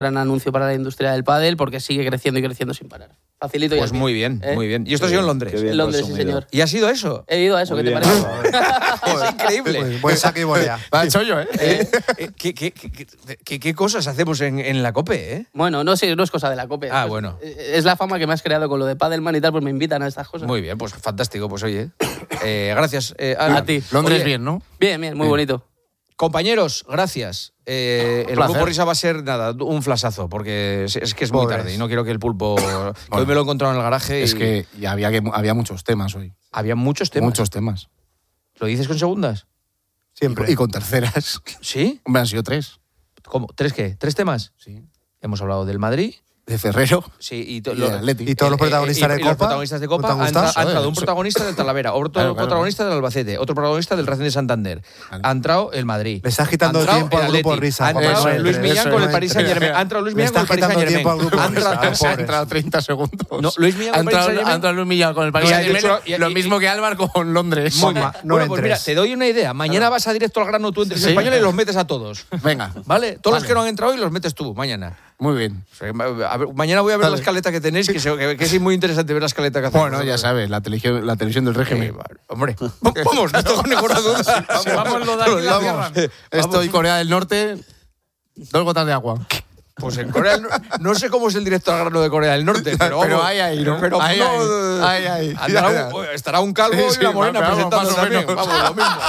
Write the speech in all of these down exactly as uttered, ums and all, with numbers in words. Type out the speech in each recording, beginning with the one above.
gran anuncio para la industria del pádel porque sigue creciendo y creciendo sin parar. Facilito y Pues así. muy bien, ¿Eh? muy bien. ¿Y esto ha sido en Londres? En Londres, sí, señor. ¿Y ha sido eso? He ido a eso, Muy ¿qué te bien. parece? Es increíble. Buen saque y volea. Va, chollo, ¿eh? Eh, eh, ¿qué, qué, qué, qué, qué cosas hacemos en, en la COPE, eh? Bueno, no, sí, no es cosa de la COPE. Ah, Es- bueno. Es la fama que me has creado con lo de Padelman y tal, pues me invitan a estas cosas. Muy bien, pues fantástico. Pues oye, eh, gracias. eh, A ti. Londres Oye, bien, ¿no? Bien, bien, muy bonito. Compañeros, gracias. Eh, el placer. grupo Risa va a ser, nada, un flasazo, porque es, es que es muy Pobres. tarde y no quiero que el pulpo... que hoy me lo he encontrado en el garaje Es y que y había, que había muchos temas hoy. había muchos temas. Muchos temas. ¿Lo dices con segundas? Siempre. Y con terceras. ¿Sí? Hombre, han sido tres. ¿Cómo? ¿Tres qué? ¿Tres temas? Sí. Hemos hablado del Madrid. De Ferrero. Sí, y, to- Y lo- el Atleti. Y todos los eh, eh, protagonistas y- de y los Copa. protagonistas de Copa. ¿No te Ha han gustado? entrado, ha entrado un Eso. protagonista del Talavera, otro Claro, claro. protagonista del Albacete, otro protagonista del Racing de Santander. Vale. Ha entrado el Madrid. Le estás quitando Ha entrado tiempo al el grupo Atleti. Risa, Ha Juanma, entrado no Luis entres, Millán eso con el no Paris entres. Saint Germain. Ha entrado Luis Le Millán con el estás Paris Saint quitando tiempo al Germain. grupo Ha Risa. entrado- Se ha pobres. entrado treinta segundos. No, Luis Millán ha con el Paris entrado, Saint ha Germain. entrado Luis Millán con el Paris No, Saint y ha Germain. hecho- y- Lo y- mismo que Álvaro con Londres. Muy Juanma, bien. no Bueno, pues mira, entres. te doy una idea. Mañana vas a directo al grano tú entre Sí. españoles y los metes a todos. Venga. ¿Vale? Todos los Vale. que no han entrado hoy los metes tú mañana. Muy bien. O sea, a ver, mañana voy a ver Dale. la escaleta que tenéis, que, se- que- que es muy interesante ver la escaleta que hacemos. Bueno, ya sabes, la televisión, la televisión del Eh, régimen. vale. Hombre, vamos, no tengo ninguna duda. Vamos, lo de aquí la Vamos. tierra. Esto y Corea del Norte, dos gotas de agua. Pues en Corea del Norte, no sé cómo es el directo al grano de Corea del Norte, pero vamos. Pero hay ahí, ¿no? Pero Hay no, ahí, hay ahí. andará un- estará un calvo Sí, y sí, una morena vamos, presentando más o también. menos. Vamos, lo mismo.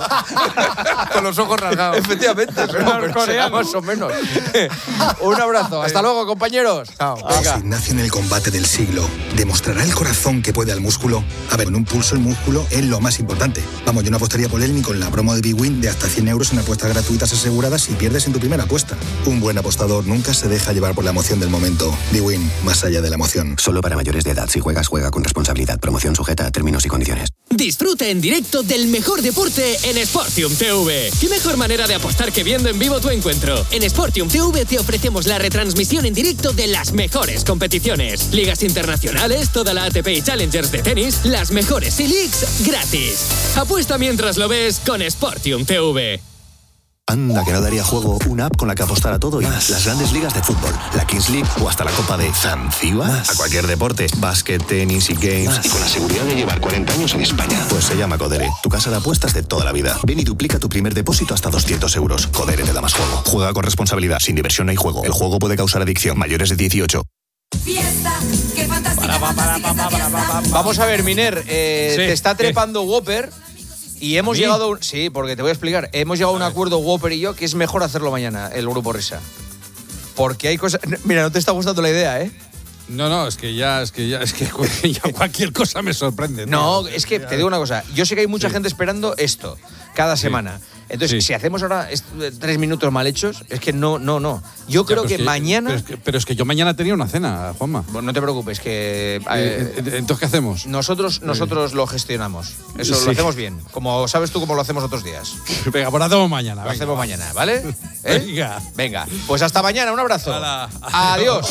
Con los ojos rasgados. Efectivamente, pero, pero será más o menos. Un abrazo. Hasta luego, compañeros. Chao. Venga. Gimnasio en el combate del siglo. ¿Demostrará el corazón que puede al músculo? A ver, en un pulso el músculo es lo más importante. Vamos, yo no apostaría por él ni con la promo de Big Win de hasta cien euros en apuestas gratuitas aseguradas si pierdes en tu primera apuesta. Un buen apostador nunca se deja llevar por la emoción del momento. Big Win, más allá de la emoción. Solo para mayores de edad. Si juegas, juega con responsabilidad. Promoción sujeta a términos y condiciones. Disfruta en directo del mejor deporte en Sportium T V. ¿Qué mejor manera de apostar que viendo en vivo tu encuentro? En Sportium T V te ofrecemos la retransmisión en directo de las mejores competiciones. Ligas internacionales, toda la A T P y Challengers de tenis, las mejores E-Leagues gratis. Apuesta mientras lo ves con Sportium T V. Anda, que no daría juego una app con la que apostar a todo y más. Las grandes ligas de fútbol, la Kings League o hasta la Copa de Zanzíbar. A cualquier deporte, básquet, tenis y games. Más. Y con la seguridad de llevar cuarenta años en España. Pues se llama Codere, tu casa de apuestas de toda la vida. Ven y duplica tu primer depósito hasta doscientos euros. Codere te da más juego. Juega con responsabilidad, sin diversión no hay juego. El juego puede causar adicción. Mayores de dieciocho. Fiesta, qué fantástica, fantástica esta fiesta. Vamos a ver, Miner, eh, Sí, te está sí. trepando Whopper y hemos ¿A mí? llegado a un, sí, porque te voy a explicar, hemos llegado a un acuerdo Whopper y yo que es mejor hacerlo mañana, el grupo Risa. Porque hay cosas, mira, no te está gustando la idea, ¿eh? No, no, es que ya, es que ya, es que ya cualquier cosa me sorprende. tío. No, es que te digo una cosa, yo sé que hay mucha gente esperando esto cada semana. Entonces, Sí. si hacemos ahora est- tres minutos mal hechos, es que no, no, no. Yo Ya, creo pero que, es mañana, Pero es que, pero es que yo mañana tenía una cena, Juanma. bueno, no te preocupes, que eh, Eh, eh, Entonces, ¿qué hacemos? nosotros, nosotros lo gestionamos. Eso Sí. lo hacemos bien, como sabes tú cómo lo hacemos otros días. Venga, pues lo hacemos mañana. Lo venga, hacemos va. mañana, ¿vale? ¿Eh? Venga. Venga, pues hasta mañana, un abrazo. Hala. Adiós.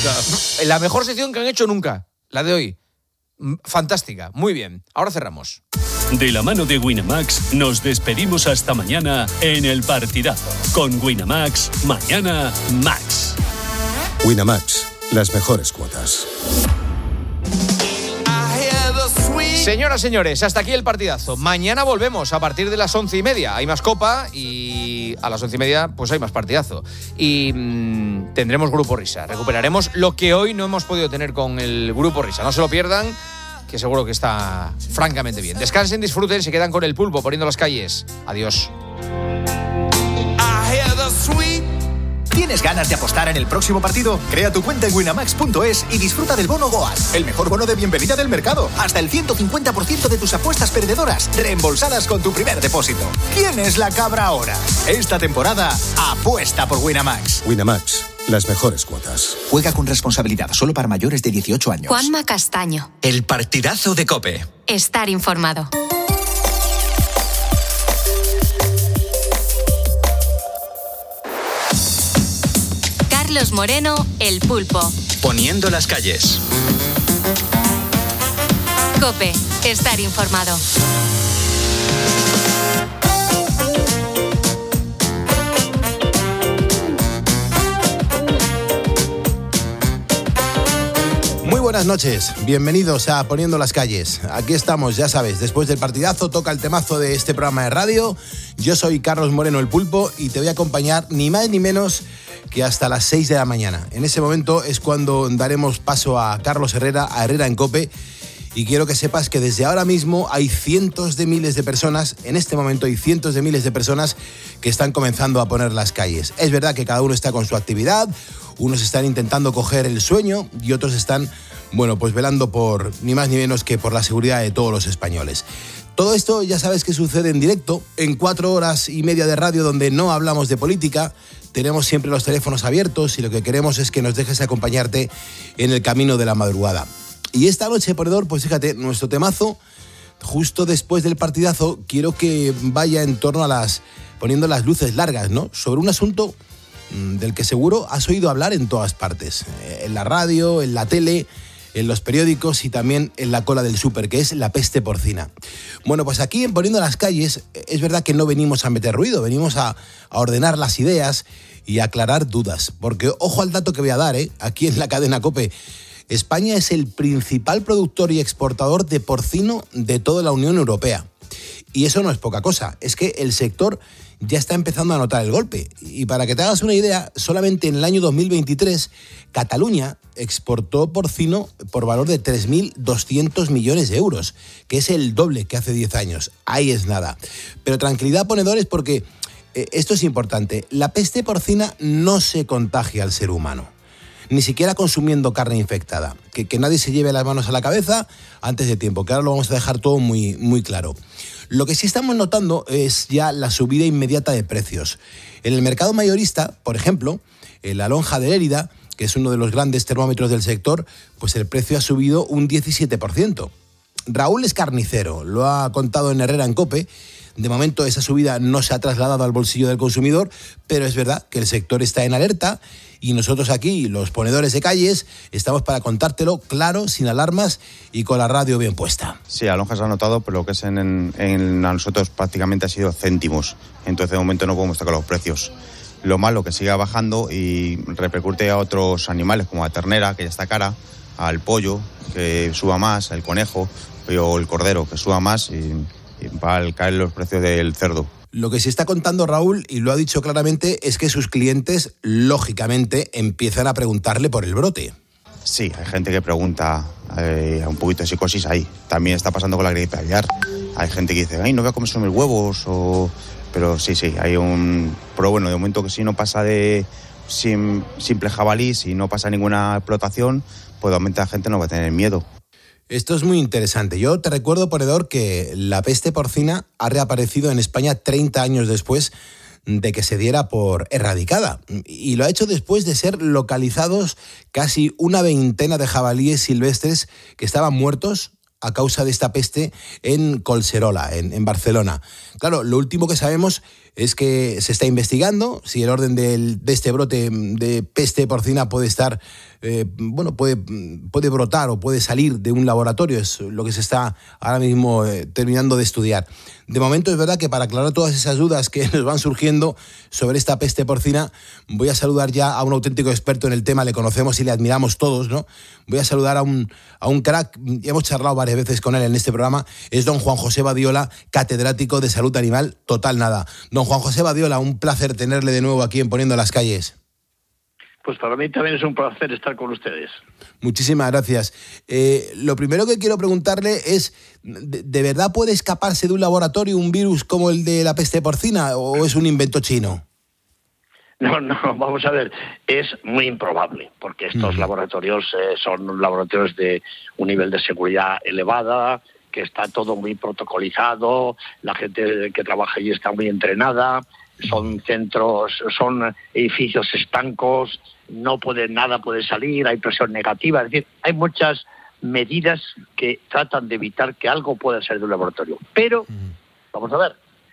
La mejor sección que han hecho nunca, la de hoy. Mm, Fantástica, muy bien. Ahora cerramos. De la mano de Winamax, nos despedimos hasta mañana en el partidazo. Con Winamax, mañana Max. Winamax, las mejores cuotas. Señoras, señores, hasta aquí el partidazo. Mañana volvemos a partir de las once y media. Hay más copa y a las once y media pues hay más partidazo. Y mmm, tendremos Grupo Risa. Recuperaremos lo que hoy no hemos podido tener con el Grupo Risa. No se lo pierdan, que seguro que está francamente bien. Descansen, disfruten, se quedan con el pulpo poniendo las calles. Adiós. ¿Tienes ganas de apostar en el próximo partido? Crea tu cuenta en winamax punto es y disfruta del bono Goas, el mejor bono de bienvenida del mercado. Hasta el ciento cincuenta por ciento de tus apuestas perdedoras reembolsadas con tu primer depósito. ¿Quién es la cabra ahora? Esta temporada, apuesta por Winamax. Winamax, las mejores cuotas. Juega con responsabilidad, solo para mayores de dieciocho años. Juanma Castaño. El partidazo de COPE. Estar informado. Carlos Moreno, El Pulpo. Poniendo las calles. COPE. Estar informado. buenas noches, bienvenidos a Poniendo las Calles. Aquí estamos, ya sabes, después del partidazo toca el temazo de este programa de radio. Yo soy Carlos Moreno, el Pulpo, y te voy a acompañar ni más ni menos que hasta las seis de la mañana. En ese momento es cuando daremos paso a Carlos Herrera, a Herrera en COPE, y quiero que sepas que desde ahora mismo hay cientos de miles de personas, en este momento hay cientos de miles de personas que están comenzando a poner las calles. Es verdad que cada uno está con su actividad, unos están intentando coger el sueño y otros están, bueno, pues velando por ni más ni menos que por la seguridad de todos los españoles. Todo esto ya sabes que sucede en directo, en cuatro horas y media de radio donde no hablamos de política. Tenemos siempre los teléfonos abiertos y lo que queremos es que nos dejes acompañarte en el camino de la madrugada. Y esta noche, ponedor, pues fíjate, nuestro temazo, justo después del partidazo, quiero que vaya en torno a las, poniendo las luces largas, ¿no? Sobre un asunto del que seguro has oído hablar en todas partes, en la radio, en la tele, en los periódicos y también en la cola del súper, que es la peste porcina. Bueno, pues aquí en Poniendo las Calles es verdad que no venimos a meter ruido, venimos a, a ordenar las ideas y a aclarar dudas, porque ojo al dato que voy a dar, ¿eh? Aquí en la cadena COPE, España es el principal productor y exportador de porcino de toda la Unión Europea. Y eso no es poca cosa, es que el sector ya está empezando a notar el golpe. Y para que te hagas una idea, solamente en el año dos mil veintitrés, Cataluña exportó porcino por valor de tres mil doscientos millones de euros, que es el doble que hace diez años. Ahí es nada. Pero tranquilidad, ponedores, porque eh, esto es importante. La peste porcina no se contagia al ser humano, ni siquiera consumiendo carne infectada. Que, que nadie se lleve las manos a la cabeza antes de tiempo, que ahora lo vamos a dejar todo muy, muy claro. Lo que sí estamos notando es ya la subida inmediata de precios. En el mercado mayorista, por ejemplo, en la lonja de Lérida, que es uno de los grandes termómetros del sector, pues el precio ha subido un diecisiete por ciento. Raúl es carnicero, lo ha contado en Herrera en COPE. De momento esa subida no se ha trasladado al bolsillo del consumidor, pero es verdad que el sector está en alerta y nosotros aquí, los ponedores de calles, estamos para contártelo claro, sin alarmas y con la radio bien puesta. Sí, a lonja se ha notado, pero lo que es en, en, en a nosotros prácticamente ha sido céntimos. Entonces de momento no podemos tocar los precios. Lo malo que siga bajando y repercute a otros animales como la ternera, que ya está cara, al pollo, que suba más, al conejo o el cordero, que suba más y... y va a caer los precios del cerdo. Lo que sí está contando Raúl, y lo ha dicho claramente, es que sus clientes, lógicamente, empiezan a preguntarle por el brote. Sí, hay gente que pregunta, eh, un poquito de psicosis ahí. También está pasando con la gripe aviar. Hay gente que dice, ay, no voy a comer mis huevos, o... pero sí, sí, hay un... Pero bueno, de momento que si no pasa de sim... simple jabalí, si no pasa ninguna explotación, pues obviamente la gente no va a tener miedo. Esto es muy interesante. Yo te recuerdo, ponedor, que la peste porcina ha reaparecido en España treinta años después de que se diera por erradicada. Y lo ha hecho después de ser localizados casi una veintena de jabalíes silvestres que estaban muertos a causa de esta peste en Collserola, en, en Barcelona. Claro, lo último que sabemos es que se está investigando si el orden del, de este brote de peste porcina puede estar, eh, bueno, puede, puede brotar o puede salir de un laboratorio. Es lo que se está ahora mismo eh, terminando de estudiar. De momento es verdad que para aclarar todas esas dudas que nos van surgiendo sobre esta peste porcina, voy a saludar ya a un auténtico experto en el tema, le conocemos y le admiramos todos, ¿no? Voy a saludar a un, a un crack, hemos charlado varias veces con él en este programa, es don Juan José Badiola, catedrático de salud animal, total nada. Don Juan José Badiola, un placer tenerle de nuevo aquí en Poniendo las Calles. Pues para mí también es un placer estar con ustedes. Muchísimas gracias. Eh, lo primero que quiero preguntarle es, ¿de, ¿de verdad puede escaparse de un laboratorio un virus como el de la peste porcina o es un invento chino? No, no, vamos a ver, es muy improbable, porque estos uh-huh. laboratorios eh, son laboratorios de un nivel de seguridad elevada, que está todo muy protocolizado, la gente que trabaja allí está muy entrenada, son centros, son edificios estancos, no puede nada puede salir, hay presión negativa, es decir, hay muchas medidas que tratan de evitar que algo pueda ser de un laboratorio. Pero, vamos a ver,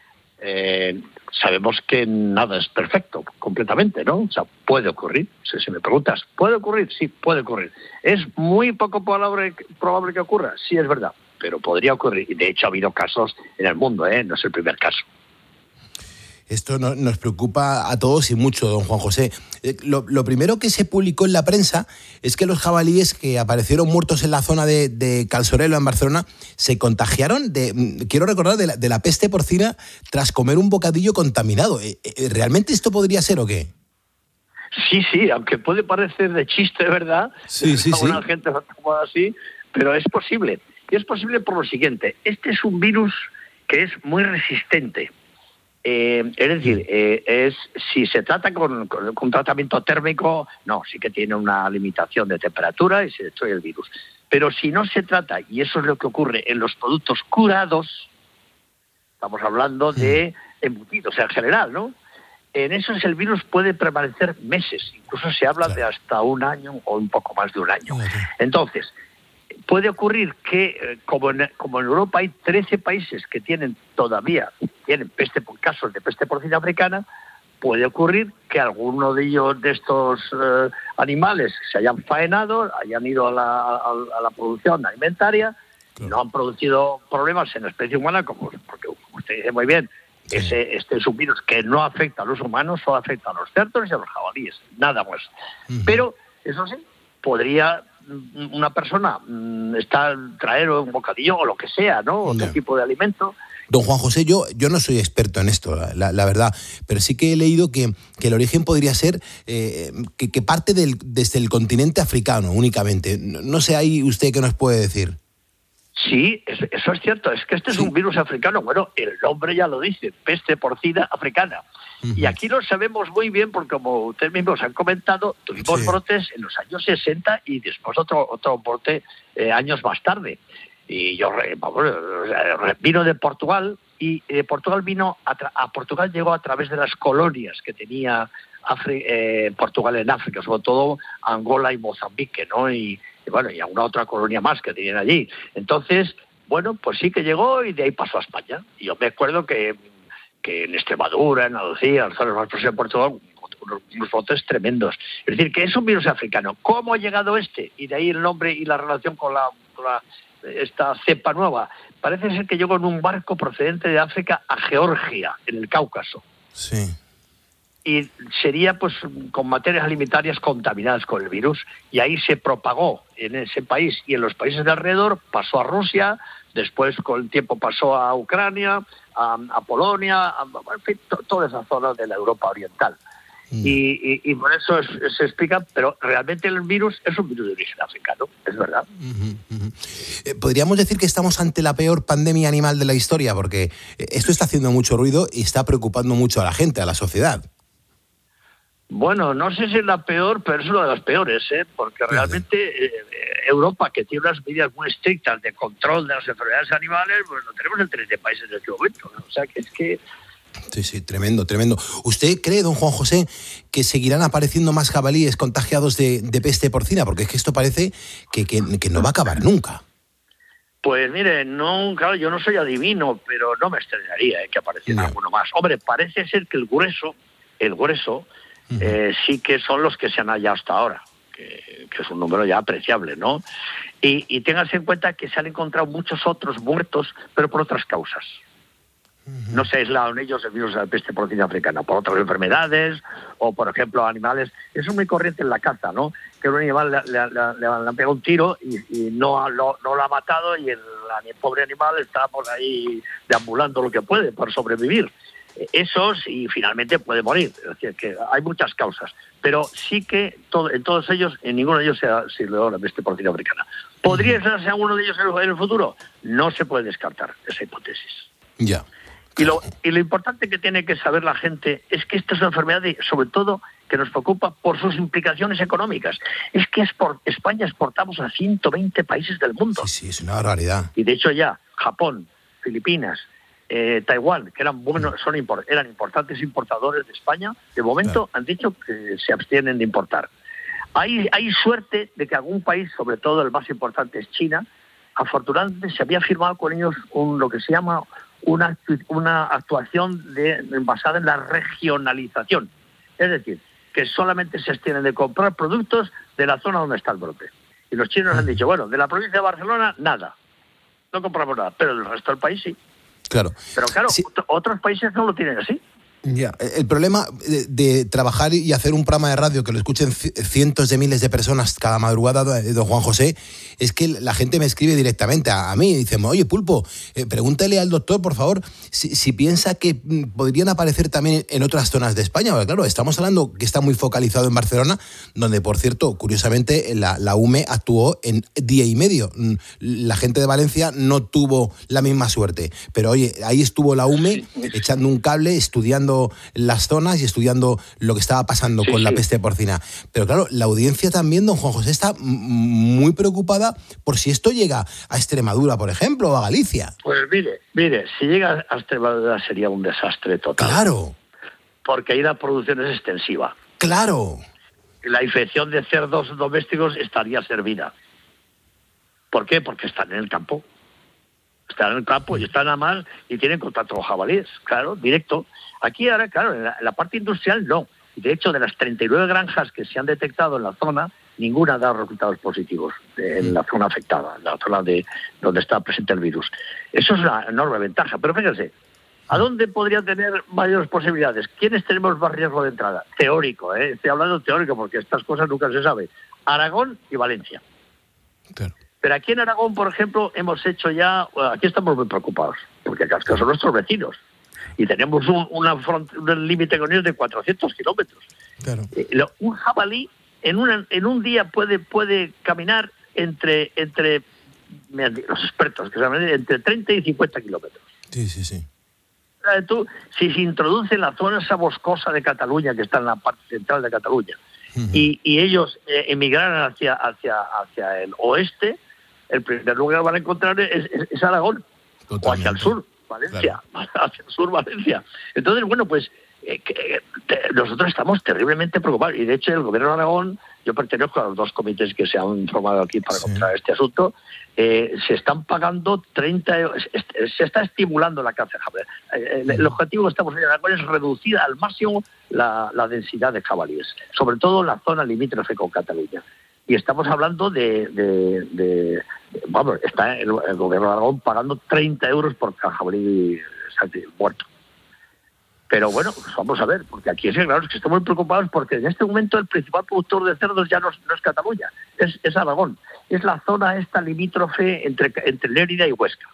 eh, sabemos que nada es perfecto, completamente, ¿no? O sea, puede ocurrir, si, si me preguntas, ¿puede ocurrir? Sí, puede ocurrir. ¿Es muy poco probable, probable que ocurra? Sí, es verdad, pero podría ocurrir. Y de hecho ha habido casos en el mundo, ¿eh? No es el primer caso. Esto no, nos preocupa a todos y mucho, don Juan José. Eh, lo, lo primero que se publicó en la prensa es que los jabalíes que aparecieron muertos en la zona de, de Cal Sorelo, en Barcelona, se contagiaron de, quiero recordar, de la, de la peste porcina tras comer un bocadillo contaminado. Eh, eh, ¿Realmente esto podría ser o qué? Sí, sí, aunque puede parecer de chiste, ¿verdad? Sí, sí, sí. Alguna gente lo ha tomado así, pero es posible. Y es posible por lo siguiente. Este es un virus que es muy resistente. Eh, es decir, eh, es si se trata con, con, con tratamiento térmico, no, sí que tiene una limitación de temperatura y se destruye el virus. Pero si no se trata, y eso es lo que ocurre en los productos curados, estamos hablando de embutidos en general, ¿no? En esos el virus puede permanecer meses, incluso se habla de hasta un año o un poco más de un año. Entonces, puede ocurrir que, como en, como en Europa hay trece países que tienen todavía tienen peste por casos de peste porcina africana, puede ocurrir que alguno de ellos, de estos eh, animales, se hayan faenado, hayan ido a la, a, a la producción alimentaria, no han producido problemas en la especie humana, como porque usted dice muy bien, ese, este es un virus que no afecta a los humanos, solo afecta a los cerdos y a los jabalíes, nada más. Uh-huh. Pero, eso sí, podría una persona estar, traer un bocadillo o lo que sea, ¿no? Otro yeah. tipo de alimento. Don Juan José, yo, yo no soy experto en esto, la, la verdad, pero sí que he leído que, que el origen podría ser eh, que, que parte del, desde el continente africano únicamente. No, no sé ahí usted qué nos puede decir. Sí, eso es cierto. Es que este sí. es un virus africano. Bueno, el nombre ya lo dice, peste porcina africana. Uh-huh. Y aquí lo sabemos muy bien porque, como ustedes mismos han comentado, tuvimos sí. brotes en los años sesenta y después otro otro brote eh, años más tarde. Y yo, vamos, vino de Portugal y de Portugal vino a, tra- a Portugal llegó a través de las colonias que tenía Afri- eh, Portugal en África, sobre todo Angola y Mozambique, ¿no? Y Y bueno, y alguna otra colonia más que tenían allí. Entonces, bueno, pues sí que llegó y de ahí pasó a España. Y yo me acuerdo que, que en Extremadura, en Andalucía, en las zonas más próximas de Portugal, unos, unos brotes tremendos. Es decir, que es un virus africano. ¿Cómo ha llegado este? Y de ahí el nombre y la relación con, la, con la, esta cepa nueva. Parece ser que llegó en un barco procedente de África a Georgia, en el Cáucaso. Sí. Y sería pues con materias alimentarias contaminadas con el virus, y ahí se propagó en ese país y en los países de alrededor, pasó a Rusia, después con el tiempo pasó a Ucrania, a, a Polonia, a, en fin, to, toda esa zona de la Europa oriental. Mm. Y, y, y por eso es, se explica, pero realmente el virus es un virus de origen africano, es verdad. Uh-huh, uh-huh. Eh, ¿Podríamos decir que estamos ante la peor pandemia animal de la historia? Porque esto está haciendo mucho ruido y está preocupando mucho a la gente, a la sociedad. Bueno, no sé si es la peor, pero es una de las peores, ¿eh? Porque realmente eh, Europa, que tiene unas medidas muy estrictas de control de las enfermedades animales, pues lo tenemos en trece países en este momento, ¿no? O sea, que es que... Sí, sí, tremendo, tremendo. ¿Usted cree, don Juan José, que seguirán apareciendo más jabalíes contagiados de, de peste porcina? Porque es que esto parece que, que, que no va a acabar nunca. Pues mire, no, claro, yo no soy adivino, pero no me extrañaría ¿eh? que apareciera no. alguno más. Hombre, parece ser que el grueso, el grueso, Uh-huh. Eh, sí que son los que se han hallado hasta ahora, que, que es un número ya apreciable, ¿no? Y, y ténganse en cuenta que se han encontrado muchos otros muertos, pero por otras causas. Uh-huh. No se aislaron ellos el virus de la peste porcina africana, por otras enfermedades, o por ejemplo animales. Eso es muy corriente en la caza, ¿no? Que un animal le, le, le, le han pegado un tiro y, y no, lo, no lo ha matado y el, el pobre animal está por ahí deambulando lo que puede para sobrevivir. Esos y finalmente puede morir. Es decir, que hay muchas causas, pero sí que todo, en todos ellos, en ninguno de ellos se ha sido la peste porcina africana. ¿Podría ser alguno de ellos en el, en el futuro? No se puede descartar esa hipótesis. Ya. Y lo, y lo importante que tiene que saber la gente es que esta es una enfermedad, de, sobre todo, que nos preocupa por sus implicaciones económicas. Es que export, España exportamos a ciento veinte países del mundo. Sí, sí, es una barbaridad. Y de hecho ya Japón, Filipinas, Eh, Taiwán, que eran buenos, son import- eran importantes importadores de España, de momento claro. han dicho que se abstienen de importar. Hay, hay suerte de que algún país, sobre todo el más importante es China, afortunadamente se había firmado con ellos un, lo que se llama una, una actuación de, basada en la regionalización. Es decir, que solamente se abstienen de comprar productos de la zona donde está el brote. Y los chinos han dicho, bueno, de la provincia de Barcelona, nada. No compramos nada, pero del resto del país sí. Claro. Pero claro, sí. otros países no lo tienen así. Ya, el problema de, de trabajar y hacer un programa de radio que lo escuchen cientos de miles de personas cada madrugada, don Juan José, es que la gente me escribe directamente a, a mí y dice, oye, Pulpo, eh, pregúntale al doctor, por favor, si, si piensa que podrían aparecer también en otras zonas de España. Porque claro, estamos hablando que está muy focalizado en Barcelona, donde, por cierto, curiosamente, la, la U M E actuó en día y medio. La gente de Valencia no tuvo la misma suerte. Pero, oye, ahí estuvo la U M E echando un cable, estudiando las zonas y estudiando lo que estaba pasando sí, con sí. la peste porcina. Pero claro, la audiencia también, don Juan José, está muy preocupada por si esto llega a Extremadura, por ejemplo, o a Galicia. Pues mire, mire, si llega a Extremadura sería un desastre total. Claro. Porque ahí la producción es extensiva. Claro. La infección de cerdos domésticos estaría servida. ¿Por qué? Porque están en el campo. Están en el campo y están a más y tienen contacto con jabalíes, claro, directo. Aquí ahora, claro, en la, en la parte industrial no. De hecho, de las treinta y nueve granjas que se han detectado en la zona, ninguna ha dado resultados positivos en la zona afectada, en la zona de donde está presente el virus. Eso es una enorme ventaja. Pero fíjense, ¿a dónde podría tener mayores posibilidades? ¿Quiénes tenemos más riesgo de entrada? Teórico, ¿eh? Estoy hablando teórico porque estas cosas nunca se sabe. Aragón y Valencia. Claro. Pero aquí en Aragón, por ejemplo, hemos hecho ya... Aquí estamos muy preocupados, porque acá son nuestros vecinos. Y tenemos un, una front, un límite con ellos de cuatrocientos kilómetros. Claro. Eh, lo, un jabalí en, una, en un día puede, puede caminar entre, entre los expertos, que saben, entre treinta y cincuenta kilómetros. Sí, sí, sí. Tú, si se introduce en la zona esa boscosa de Cataluña, que está en la parte central de Cataluña, uh-huh. y, y ellos eh, emigraran hacia, hacia, hacia el oeste, el primer lugar que van a encontrar es, es, es Aragón. Totalmente. O hacia el sur, Valencia, claro. hacia el sur, Valencia. Entonces, bueno, pues eh, que, te, nosotros estamos terriblemente preocupados. Y de hecho, el gobierno de Aragón, yo pertenezco a los dos comités que se han formado aquí para sí. controlar este asunto, eh, se están pagando treinta euros, se está estimulando la caza de jabalíes. Eh, el, el objetivo que estamos en Aragón es reducir al máximo la, la densidad de jabalíes, sobre todo en la zona limítrofe con Cataluña. Y estamos hablando de, de, de, de vamos, está el, el gobierno de Aragón pagando treinta euros por cada jabalí muerto. Pero bueno, pues vamos a ver, porque aquí es claro, es que estamos muy preocupados porque en este momento el principal productor de cerdos ya no es, no es Cataluña, es, es Aragón. Es la zona esta limítrofe entre, entre Lérida y Huesca.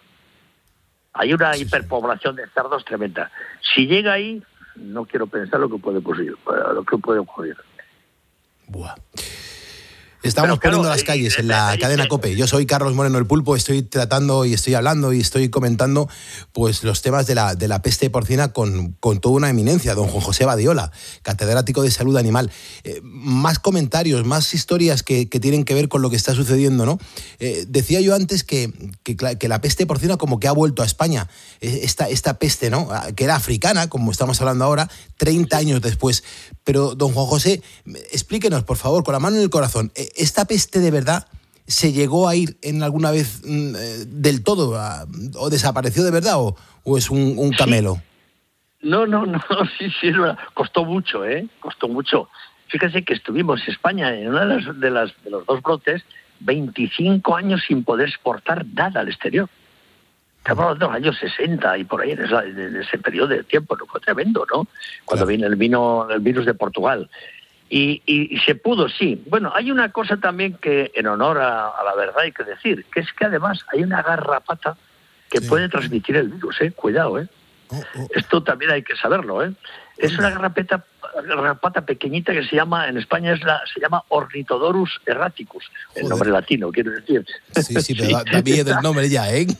Hay una sí, hiperpoblación sí. de cerdos tremenda. Si llega ahí, no quiero pensar lo que puede ocurrir. Lo que puede ocurrir. Buah. Estamos Pero, poniendo claro, las calles en la cadena COPE. Yo soy Carlos Moreno el Pulpo, estoy tratando y estoy hablando y estoy comentando pues los temas de la, de la peste porcina con, con toda una eminencia, don Juan José Badiola, catedrático de salud animal. Eh, más comentarios, más historias que, que tienen que ver con lo que está sucediendo, ¿no? Eh, decía yo antes que, que, que la peste porcina como que ha vuelto a España, esta, esta peste, ¿no? Que era africana, como estamos hablando ahora, treinta años después. Pero, don Juan José, explíquenos, por favor, con la mano en el corazón, ¿esta peste de verdad se llegó a ir en alguna vez mm, del todo a, o desapareció de verdad o, o es un, un camelo? Sí. No, no, no, sí, sí, costó mucho, ¿eh? Costó mucho. Fíjese que estuvimos en España en uno de, las, de, las, de los dos brotes veinticinco años sin poder exportar nada al exterior. Estamos hablando de los años sesenta y por ahí, en, esa, en ese periodo de tiempo, ¿no? Fue tremendo, ¿no? Cuando claro. vino el, vino el virus de Portugal. Y, y, y se pudo, sí. Bueno, hay una cosa también que en honor a, a la verdad hay que decir, que es que además hay una garrapata que sí. puede transmitir el virus, ¿eh? Cuidado, ¿eh? Oh, oh. Esto también hay que saberlo, ¿eh? Es una garrapata, garrapata pequeñita que se llama, en España es la, se llama Ornithodorus erraticus, el Joder. nombre latino, quiero decir. Sí, sí, pero da, da miedo el nombre ya, ¿eh?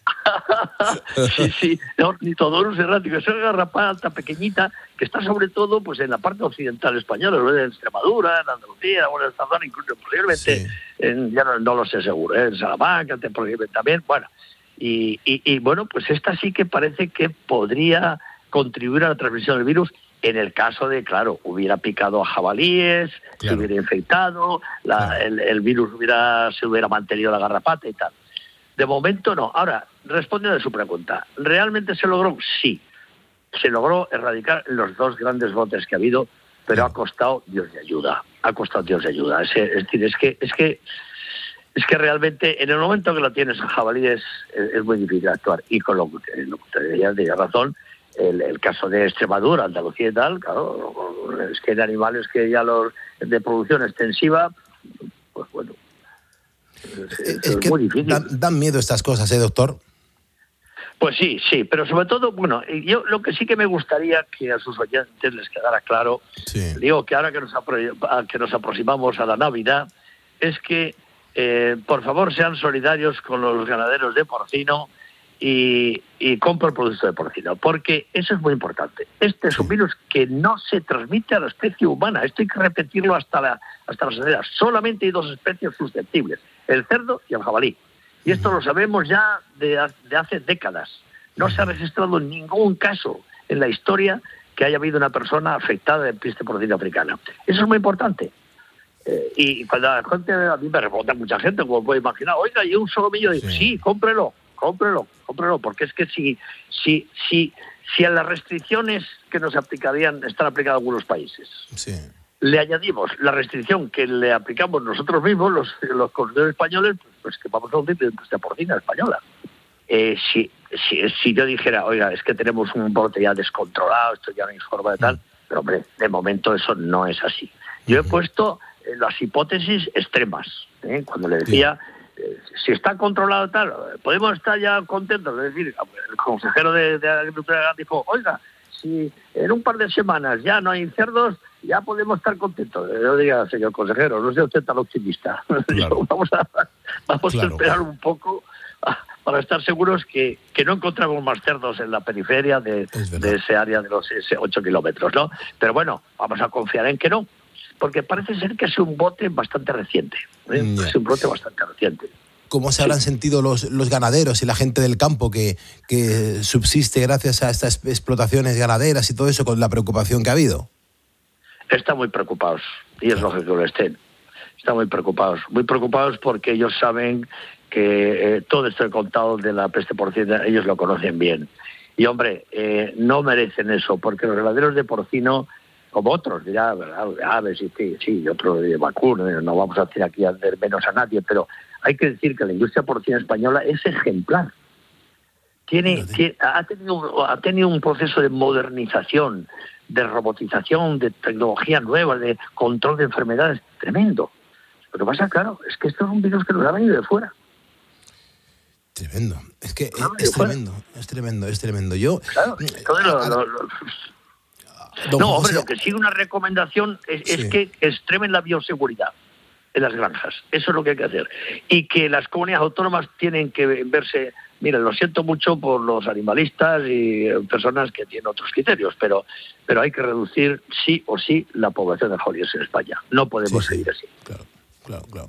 sí, sí, Ornithodorus erraticus, es una garrapata pequeñita que está sobre todo pues en la parte occidental española, en Extremadura, en Andalucía, en esta zona, incluso posiblemente, sí. en, ya no, no lo sé seguro, ¿eh? En Salamanca también, bueno, y, y, y bueno, pues esta sí que parece que podría contribuir a la transmisión del virus en el caso de, claro, hubiera picado a jabalíes, claro. se hubiera infectado, la, claro. el, el virus hubiera se hubiera mantenido la garrapata y tal. De momento no. Ahora, respondiendo a su pregunta, ¿realmente se logró? Sí. Se logró erradicar los dos grandes brotes que ha habido, pero ha costado Dios de ayuda. Ha costado Dios de ayuda. Es, es decir, es que, es que es que realmente en el momento que lo tienes a jabalíes es, es muy difícil actuar. Y con lo, lo que te decía, de razón, el, el caso de Extremadura, Andalucía y tal, claro, es que hay animales que ya los de producción extensiva, pues bueno, es, Es, es que muy difícil. dan, dan miedo estas cosas, ¿eh, doctor? Pues sí, sí, pero sobre todo, bueno, yo lo que sí que me gustaría que a sus oyentes les quedara claro, sí. digo que ahora que nos, apro- que nos aproximamos a la Navidad, es que eh, por favor sean solidarios con los ganaderos de porcino y, y compren el producto de porcino, porque eso es muy importante. Este es un virus que no se transmite a la especie humana, esto hay que repetirlo hasta la hasta la saciedad. Solamente hay dos especies susceptibles, el cerdo y el jabalí. Y esto lo sabemos ya de, de hace décadas. No se ha registrado ningún caso en la historia que haya habido una persona afectada de peste porcina africana. Eso es muy importante. Eh, y cuando la gente, a mí me responde mucha gente, como puede imaginar, oiga, y un solo millón, digo, sí. sí, cómprelo, cómprelo, cómprelo, porque es que si, si, si, si a las restricciones que nos aplicarían están aplicadas en algunos países, sí. le añadimos la restricción que le aplicamos nosotros mismos, los, los consumidores españoles, pues que vamos a un tipo de industria porcina española. Eh, si, si, si yo dijera, oiga, es que tenemos un brote ya descontrolado, esto ya no hay forma de tal, pero hombre, de momento eso no es así. Yo he puesto eh, las hipótesis extremas, ¿eh? Cuando le decía, eh, si está controlado tal, podemos estar ya contentos. Es decir, el consejero de, de Agricultura dijo, oiga, si en un par de semanas ya no hay cerdos, ya podemos estar contentos. Yo diría, señor consejero, no sea usted tan optimista. Claro. vamos a, vamos claro. a esperar un poco para estar seguros que, que no encontramos más cerdos en la periferia de, de ese área de los ocho kilómetros, ¿no? Pero bueno, vamos a confiar en que no, porque parece ser que es un brote bastante reciente. ¿eh? Yeah. Es un brote bastante reciente. ¿Cómo se habrán sí. sentido los, los ganaderos y la gente del campo que, que subsiste gracias a estas explotaciones ganaderas y todo eso, con la preocupación que ha habido? Están muy preocupados, y es lógico que lo estén. Están muy preocupados, muy preocupados porque ellos saben que eh, todo esto he contado de la peste porcina, ellos lo conocen bien. Y hombre, eh, no merecen eso, porque los ganaderos de porcino, como otros, dirá, aves y sí, sí, otros de vacuno, no vamos a decir aquí a hacer menos a nadie, pero hay que decir que la industria porcina española es ejemplar. Tiene, tiene, ha, tenido, ha tenido un proceso de modernización, de robotización, de tecnología nueva, de control de enfermedades, tremendo. Lo que pasa, claro, es que esto es un virus que nos ha venido de fuera. Tremendo. Es que es, es tremendo, es tremendo, es tremendo. Yo... Claro, entonces lo, lo, lo, no, no, hombre, lo que sigue una recomendación es, sí. es que extremen la bioseguridad en las granjas. Eso es lo que hay que hacer. Y que las comunidades autónomas tienen que verse... Mira, lo siento mucho por los animalistas y personas que tienen otros criterios, pero pero hay que reducir sí o sí la población de jabalíes en España. No podemos sí, seguir así. Claro, claro, claro.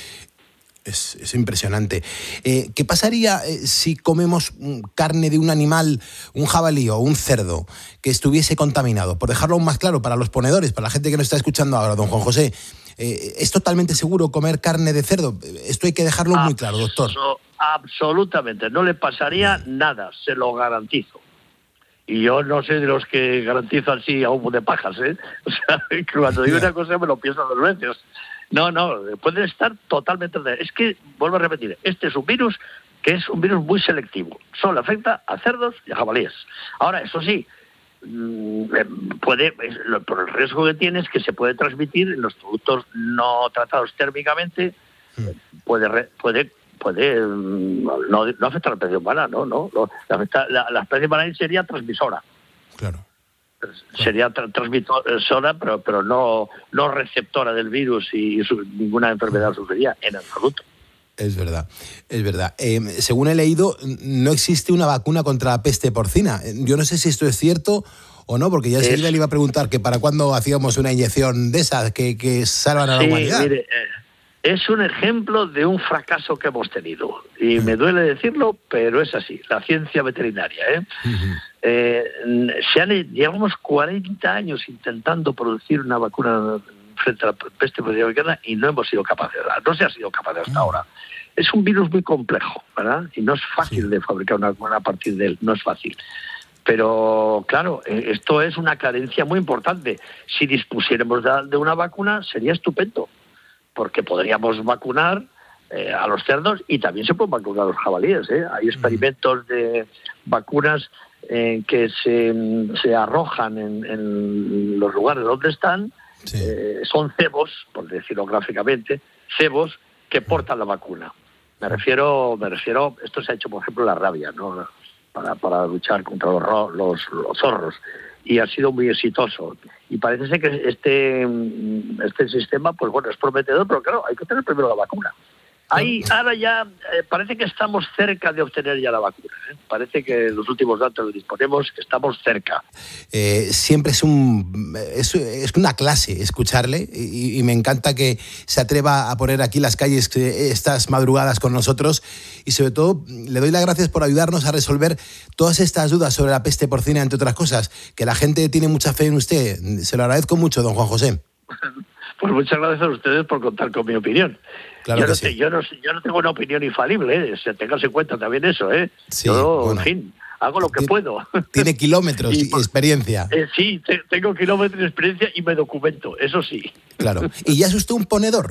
Es, es impresionante. Eh, ¿Qué pasaría eh, si comemos carne de un animal, un jabalí o un cerdo, que estuviese contaminado? Por dejarlo aún más claro para los ponedores, para la gente que nos está escuchando ahora, don Juan José, eh, ¿es totalmente seguro comer carne de cerdo? Esto hay que dejarlo muy claro, doctor. Absolutamente, no le pasaría nada, se lo garantizo. Y yo no sé de los que garantizan así a humo de pajas, ¿eh? O sea, que cuando digo una cosa me lo pienso dos veces. No, no, pueden estar totalmente... Es que, vuelvo a repetir, este es un virus que es un virus muy selectivo. Solo afecta a cerdos y a jabalíes. Ahora, eso sí, puede, por el riesgo que tiene es que se puede transmitir en los productos no tratados térmicamente, puede... puede puede no, no afectar a la especie humana, no, no, no afecta, la, la especie humana sería transmisora. Claro. Sería tra- transmisora, pero pero no no receptora del virus y, y su, ninguna enfermedad sufriría en absoluto. Es verdad, es verdad. Eh, según he leído, no existe una vacuna contra la peste porcina. Yo no sé si esto es cierto o no, porque ya enseguida es... le iba a preguntar que para cuándo hacíamos una inyección de esas que, que salvan a la sí, humanidad. Mire, eh, es un ejemplo de un fracaso que hemos tenido. Y me duele decirlo, pero es así. La ciencia veterinaria. ¿eh? Uh-huh. Eh, se han, llevamos cuarenta años intentando producir una vacuna frente a la peste porcina africana y no hemos sido capaces. No se ha sido capaz hasta uh-huh. ahora. Es un virus muy complejo, ¿verdad? Y no es fácil sí. de fabricar una vacuna a partir de él. No es fácil. Pero, claro, esto es una carencia muy importante. Si dispusiéramos de una vacuna, sería estupendo, porque podríamos vacunar eh, a los cerdos, y también se pueden vacunar a los jabalíes, ¿eh? Hay experimentos de vacunas eh, que se, se arrojan en, en los lugares donde están. Sí. Eh, son cebos, por decirlo gráficamente, cebos que portan la vacuna. Me refiero, me refiero, esto se ha hecho, por ejemplo, en la rabia, ¿no? Para, para luchar contra los, los, los zorros, y ha sido muy exitoso. Y parece ser que este, este sistema, pues bueno, es prometedor, pero claro, hay que tener primero la vacuna. Ahí, ahora ya eh, parece que estamos cerca de obtener ya la vacuna, ¿eh? Parece que los últimos datos que disponemos, que estamos cerca. Eh, siempre es un es, es una clase escucharle, y, y me encanta que se atreva a poner aquí las calles estas madrugadas con nosotros, y sobre todo le doy las gracias por ayudarnos a resolver todas estas dudas sobre la peste porcina, entre otras cosas, que la gente tiene mucha fe en usted. Se lo agradezco mucho, don Juan José. Pues muchas gracias a ustedes por contar con mi opinión. Claro yo, no que te, sí. yo, no, yo no tengo una opinión infalible, ¿eh? Se tengas en cuenta también eso, ¿eh? Sí, yo, bueno, en fin, hago lo que tiene, puedo. Tiene kilómetros y, y experiencia. Eh, sí, te, tengo kilómetros de experiencia y me documento, eso sí. Claro. ¿Y ya es usted un ponedor?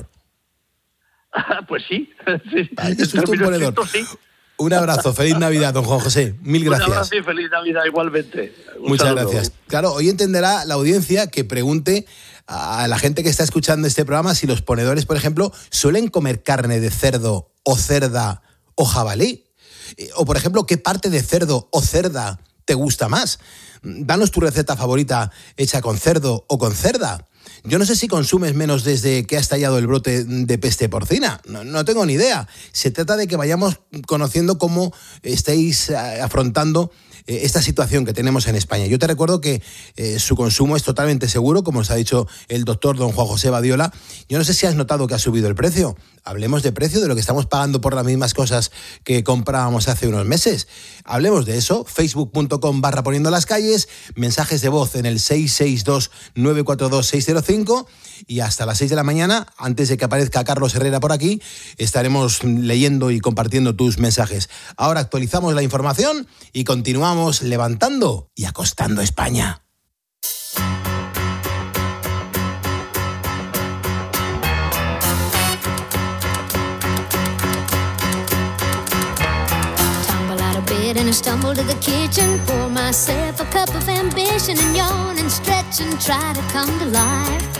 Pues sí. sí. Ah, ¿es usted un ponedor? Estrictos, sí. Un abrazo, feliz Navidad, don Juan José. Mil gracias. Un abrazo y feliz Navidad igualmente. Un Muchas saludo. gracias. Claro, hoy entenderá la audiencia que pregunte a la gente que está escuchando este programa si los ponedores, por ejemplo, suelen comer carne de cerdo o cerda o jabalí. O, por ejemplo, ¿qué parte de cerdo o cerda te gusta más? Danos tu receta favorita hecha con cerdo o con cerda. Yo no sé si consumes menos desde que ha estallado el brote de peste porcina. No, no tengo ni idea. Se trata de que vayamos conociendo cómo estáis afrontando esta situación que tenemos en España. Yo te recuerdo que eh, su consumo es totalmente seguro, como os ha dicho el doctor don Juan José Badiola. Yo no sé si has notado que ha subido el precio. Hablemos de precio, de lo que estamos pagando por las mismas cosas que comprábamos hace unos meses. Hablemos de eso. Facebook.com barra poniendo las calles, mensajes de voz en el seis seis dos nueve cuatro dos seis cero cinco, y hasta las seis de la mañana, antes de que aparezca Carlos Herrera por aquí, estaremos leyendo y compartiendo tus mensajes. Ahora actualizamos la información y continuamos levantando y acostando España. And I stumble to the kitchen, pour myself a cup of ambition, and yawn and stretch and try to come to life.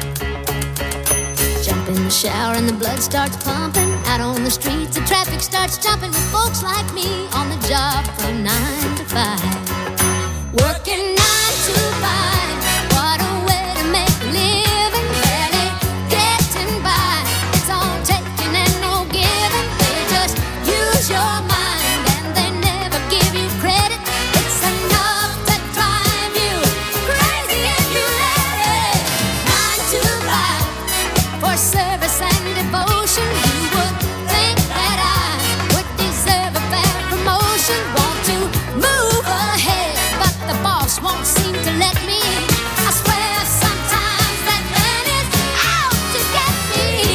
Jump in the shower and the blood starts pumping. Out on the streets the traffic starts jumping, with folks like me on the job from nine to five. Working nine to five, what a way to make a living. Barely getting by, it's all taking and no giving. They just use your mind. Won't seem to let me. I swear sometimes that man is out to get me.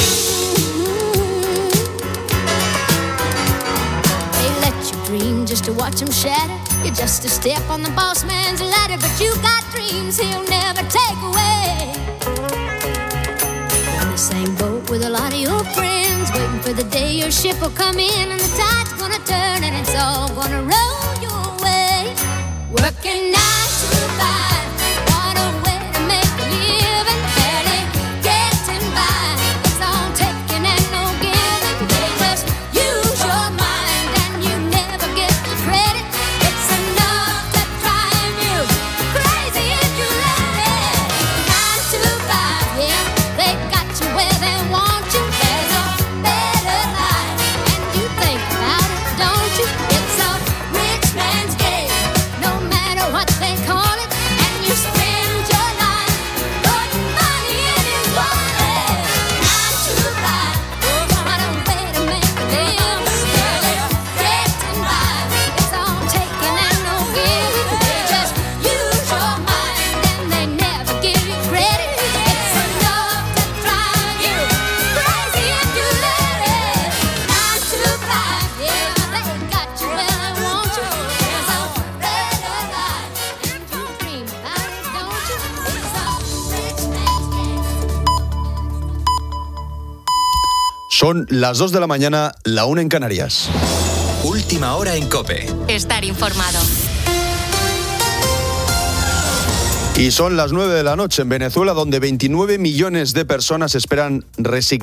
They let you dream just to watch him shatter. You're just a step on the boss man's ladder, but you got dreams he'll never take away. On the same boat with a lot of your friends, waiting for the day your ship will come in and the tide's gonna turn and it's all gonna roll your way. Working nine to five, what a way to make a living. Barely getting by, it's all taking and no giving. They just use your mind and you never get the credit. It's enough to drive you crazy if you let it. Nine to five, yeah, they got you where they want you. There's a better life, and you think about it, don't you? It's a rich man's game. No matter what they call it, and Son las dos de la mañana, la una en Canarias. Última hora en COPE. Estar informado. Y son las nueve de la noche en Venezuela, donde veintinueve millones de personas esperan resignación